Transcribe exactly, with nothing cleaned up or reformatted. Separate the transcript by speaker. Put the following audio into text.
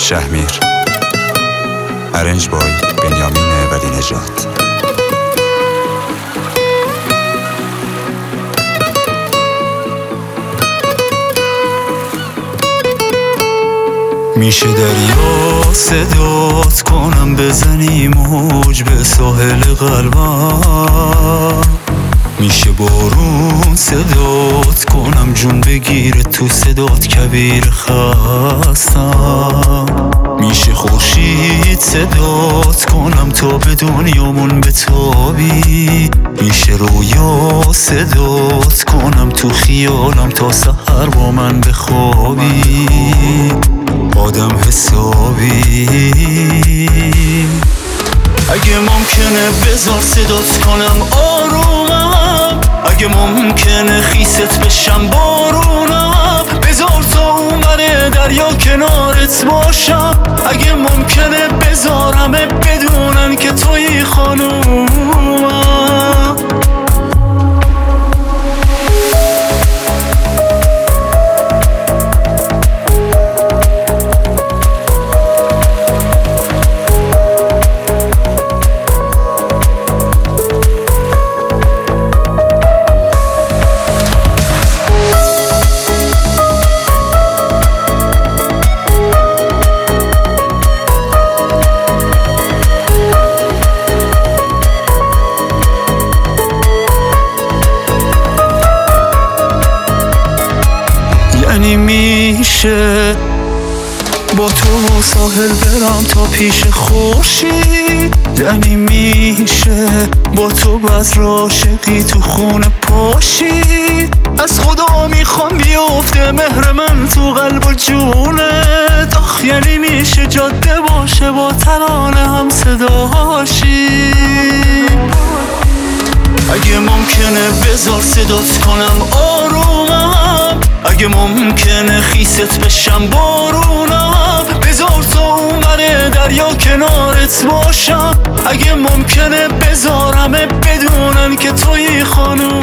Speaker 1: شهمیر. ارنج بای بنیامین ولی نژاد. میشه دریا صدات کنم بزنی موج به ساحل قلبم، میشه بارون صدات کنم جون بگیره تو صدات کبیر خستم، میشه خورشید صدات کنم تا به دنیامون بتابی، میشه رویا صدات کنم تو خیالم تا سحر با من بخوابی، آدم حسابی. اگه ممکنه بذار صدات کنم آرومم، اگه ممکنه خیست بشم بارونم، بذار تا اونور دریا کنارت باشم، اگه ممکنه بذار همه بدونن که توی خانومم. یعنی میشه با تو ساحل برم تا پیش خورشید، یعنی میشه با تو بذر عاشقی تو خونه پاشید، از خدا میخوام بیفته مهر من تو قلب و جونت، آخ یعنی میشه جاده باشه با ترانه هم صداشی. اگه ممکنه بذار صدات کنم آرومم، اگه ممکنه خیست بشم بارونم، بذار تا اونور دریا کنارت باشم، اگه ممکنه بذار همه بدونن که توی خانوم.